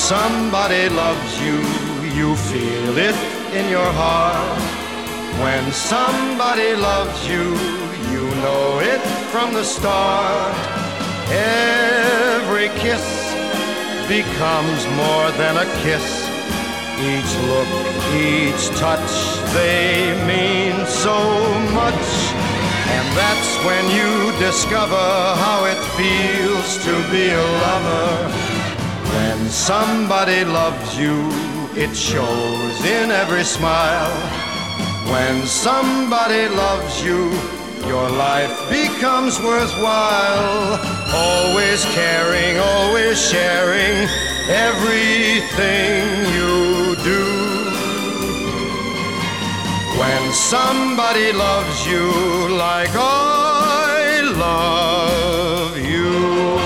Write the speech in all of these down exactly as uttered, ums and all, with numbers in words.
somebody loves you, you feel it in your heart. When somebody loves you, you know it from the start. Every kiss becomes more than a kiss. Each look, each touch, they mean so much. And that's when you discover how it feels to be a lover. When somebody loves you, it shows in every smile. When somebody loves you, your life becomes worthwhile. Always caring, always sharing everything you do. When somebody loves you like I love you.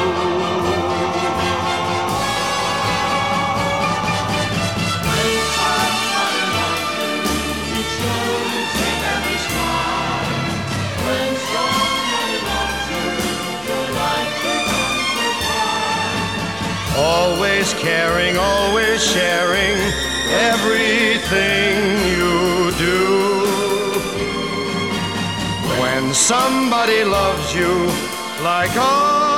Always caring, always sharing everything you do. When somebody loves you like I